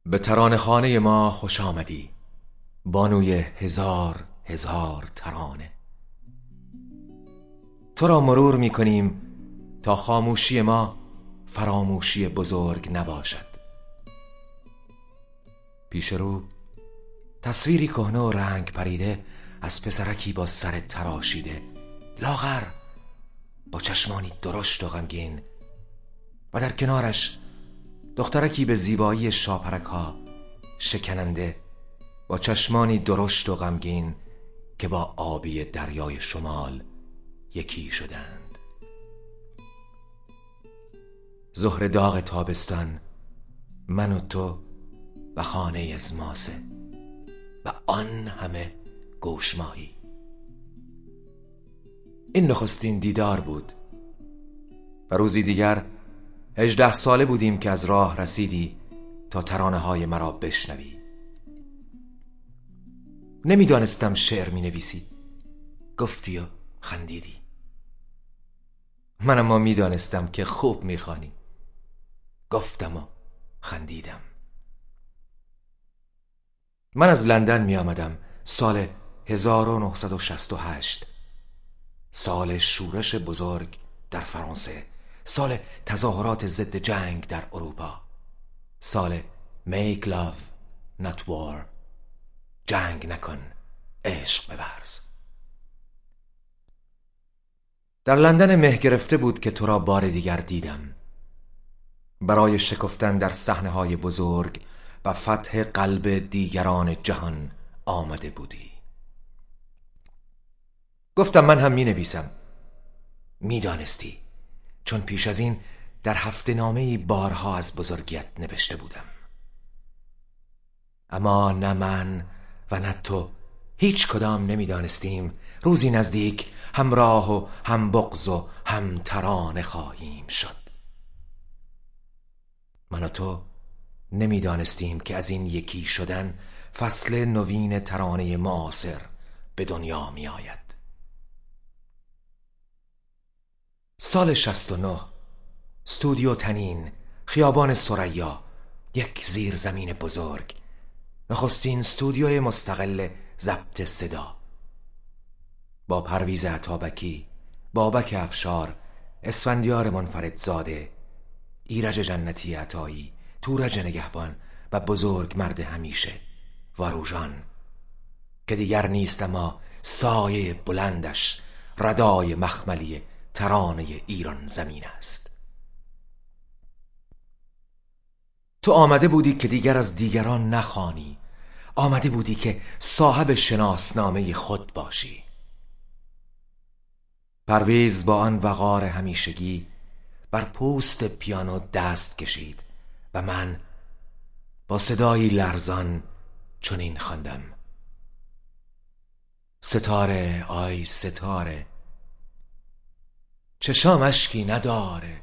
به ترانه‌خانه ما خوش آمدی، بانوی هزار هزار ترانه. تو را مرور می کنیم تا خاموشی ما فراموشی بزرگ نباشد. پیش رو تصویری کهنه و رنگ پریده از پسرکی با سر تراشیده، لاغر، با چشمانی درشت و غمگین، و در کنارش دخترکی به زیبایی شاپرک ها شکننده، با چشمانی درشت و غمگین که با آبی دریای شمال یکی شدند. ظهر داغ تابستان، من و تو و خانه از ماسه و آن همه گوشماهی. این نخستین دیدار بود و روزی دیگر 18 ساله بودیم که از راه رسیدی تا ترانه های مرا بشنوی. نمیدانستم شعر می نویسی، گفتی و خندیدی. من اما میدانستم که خوب میخوانی، گفتم و خندیدم. من از لندن می آمدم سال 1968، سال شورش بزرگ در فرانسه، سال تظاهرات ضد جنگ در اروپا، سال Make love not war، جنگ نکن عشق بورز. در لندن مه گرفته بود که تو را بار دیگر دیدم. برای شکفتن در صحنه‌های بزرگ و فتح قلب دیگران جهان آمده بودی. گفتم من هم می نویسم. می دانستی، چون پیش از این در هفته نامه‌ای بارها از بزرگیت نوشته بودم. اما نه من و نه تو هیچ کدام نمی دانستیم روزی نزدیک همراه و هم بغض و هم ترانه خواهیم شد. من و تو نمی دانستیم که از این یکی شدن فصل نوین ترانه معاصر به دنیا می آید. سال 69، استودیو تنین، خیابان ثریا، یک زیرزمین بزرگ، نخستین استودیوی مستقل ضبط صدا، با پرویز عطابکی، بابک افشار، اسفندیار منفردزاده، ایرج جنتی عطایی، تورج نگهبان و بزرگ مرد همیشه واروژان که دیگر نیست اما سایه بلندش ردای مخملی ترانه ایران زمین است. تو آمده بودی که دیگر از دیگران نخوانی، آمده بودی که صاحب شناسنامه خود باشی. پرویز با آن وقار همیشگی بر پوست پیانو دست کشید و من با صدایی لرزان چنین خواندم: ستاره آی ستاره، چشام اشکی نداره،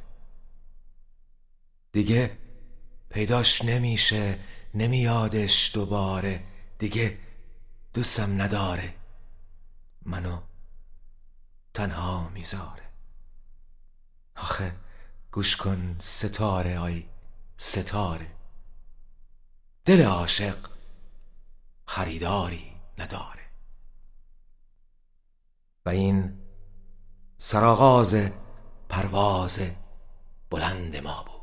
دیگه پیداش نمیشه، نمیادش دوباره، دیگه دوستم نداره، منو تنها میذاره. آخه گوش کن ستاره آی ستاره، دل عاشق خریداری نداره. و این سرآغاز پرواز بلند ما بود.